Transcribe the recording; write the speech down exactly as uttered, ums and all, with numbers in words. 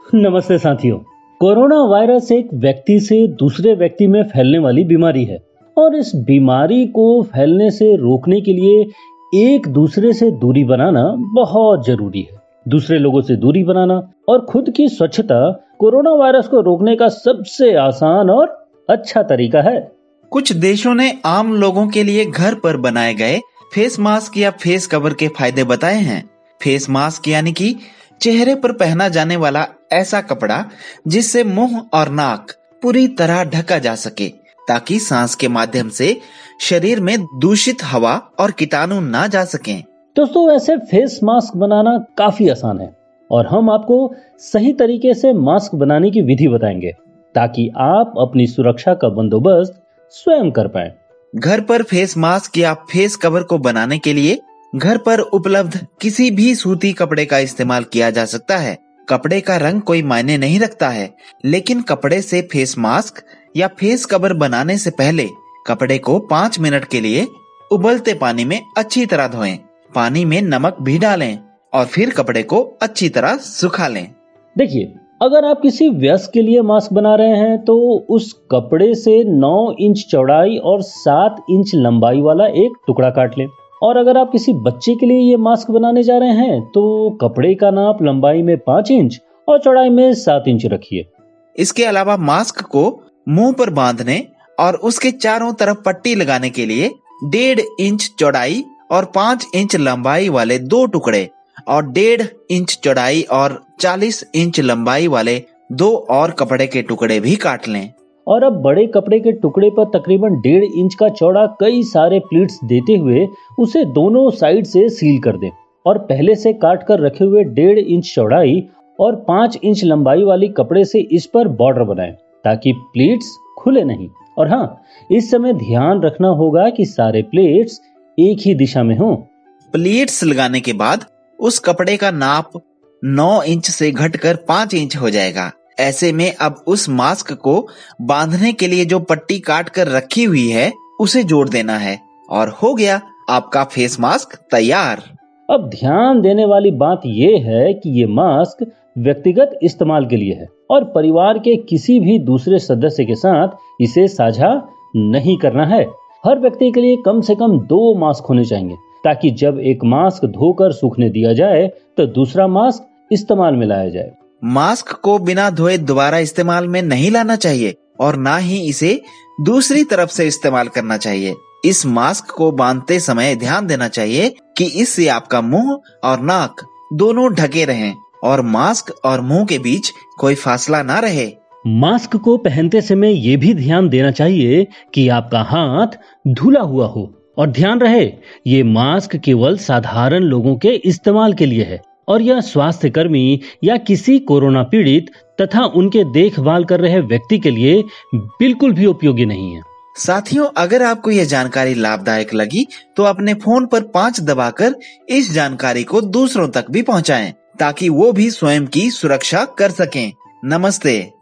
नमस्ते साथियों। Corona virus एक व्यक्ति से दूसरे व्यक्ति में फैलने वाली बीमारी है और इस बीमारी को फैलने से रोकने के लिए एक दूसरे से दूरी बनाना बहुत जरूरी है। दूसरे लोगों से दूरी बनाना और खुद की स्वच्छता कोरोना वायरस को रोकने का सबसे आसान और अच्छा तरीका है। कुछ देशों ने आम लोगों के लिए घर पर बनाए गए फेस मास्क या फेस कवर के फायदे बताए हैं। फेस मास्क यानी कि चेहरे पर पहना जाने वाला ऐसा कपड़ा जिससे मुंह और नाक पूरी तरह ढका जा सके ताकि सांस के माध्यम से शरीर में दूषित हवा और कीटाणु ना जा सकें। दोस्तों, ऐसे फेस मास्क बनाना काफी आसान है और हम आपको सही तरीके से मास्क बनाने की विधि बताएंगे ताकि आप अपनी सुरक्षा का बंदोबस्त स्वयं कर पाएं। घर पर फेस मास्क या फेस कवर को बनाने के लिए घर पर उपलब्ध किसी भी सूती कपड़े का इस्तेमाल किया जा सकता है। कपड़े का रंग कोई मायने नहीं रखता है, लेकिन कपड़े से फेस मास्क या फेस कवर बनाने से पहले कपड़े को पाँच मिनट के लिए उबलते पानी में अच्छी तरह धोएं। पानी में नमक भी डालें और फिर कपड़े को अच्छी तरह सुखा लें। देखिए, अगर आप किसी वयस्क के लिए मास्क बना रहे हैं तो उस कपड़े से नौ इंच चौड़ाई और सात इंच लंबाई वाला एक टुकड़ा काट लें। और अगर आप किसी बच्चे के लिए ये मास्क बनाने जा रहे हैं तो कपड़े का नाप लंबाई में पाँच इंच और चौड़ाई में सात इंच रखिए। इसके अलावा मास्क को मुंह पर बांधने और उसके चारों तरफ पट्टी लगाने के लिए डेढ़ इंच चौड़ाई और पाँच इंच लंबाई वाले दो टुकड़े और डेढ़ इंच चौड़ाई और चालीस इंच लंबाई वाले दो और कपड़े के टुकड़े भी काट लें। और अब बड़े कपड़े के टुकड़े पर तकरीबन डेढ़ इंच का चौड़ा कई सारे प्लीट्स देते हुए उसे दोनों साइड से सील कर दें और पहले से काट कर रखे हुए डेढ़ इंच चौड़ाई और पाँच इंच लंबाई वाली कपड़े से इस पर बॉर्डर बनाएं ताकि प्लीट्स खुले नहीं। और हाँ, इस समय ध्यान रखना होगा कि सारे प्लेट्स एक ही दिशा में हों। प्लेट्स लगाने के बाद उस कपड़े का नाप नौ इंच से घटकर पाँच इंच हो जाएगा। ऐसे में अब उस मास्क को बांधने के लिए जो पट्टी काट कर रखी हुई है उसे जोड़ देना है और हो गया आपका फेस मास्क तैयार। अब ध्यान देने वाली बात यह है कि ये मास्क व्यक्तिगत इस्तेमाल के लिए है और परिवार के किसी भी दूसरे सदस्य के साथ इसे साझा नहीं करना है। हर व्यक्ति के लिए कम से कम दो मास्क होने चाहिए ताकि जब एक मास्क धोकर सूखने दिया जाए तो दूसरा मास्क इस्तेमाल में लाया जाए। मास्क को बिना धोए दोबारा इस्तेमाल में नहीं लाना चाहिए और ना ही इसे दूसरी तरफ से इस्तेमाल करना चाहिए। इस मास्क को बांधते समय ध्यान देना चाहिए कि इससे आपका मुंह और नाक दोनों ढके रहें और मास्क और मुंह के बीच कोई फासला ना रहे। मास्क को पहनते समय ये भी ध्यान देना चाहिए कि आपका हाथ धुला हुआ हो और ध्यान रहे ये मास्क केवल साधारण लोगों के इस्तेमाल के लिए है और यह स्वास्थ्य कर्मी या किसी कोरोना पीड़ित तथा उनके देखभाल कर रहे व्यक्ति के लिए बिल्कुल भी उपयोगी नहीं है। साथियों, अगर आपको यह जानकारी लाभदायक लगी तो अपने फोन पर पाँच दबाकर इस जानकारी को दूसरों तक भी पहुंचाएं ताकि वो भी स्वयं की सुरक्षा कर सकें। नमस्ते।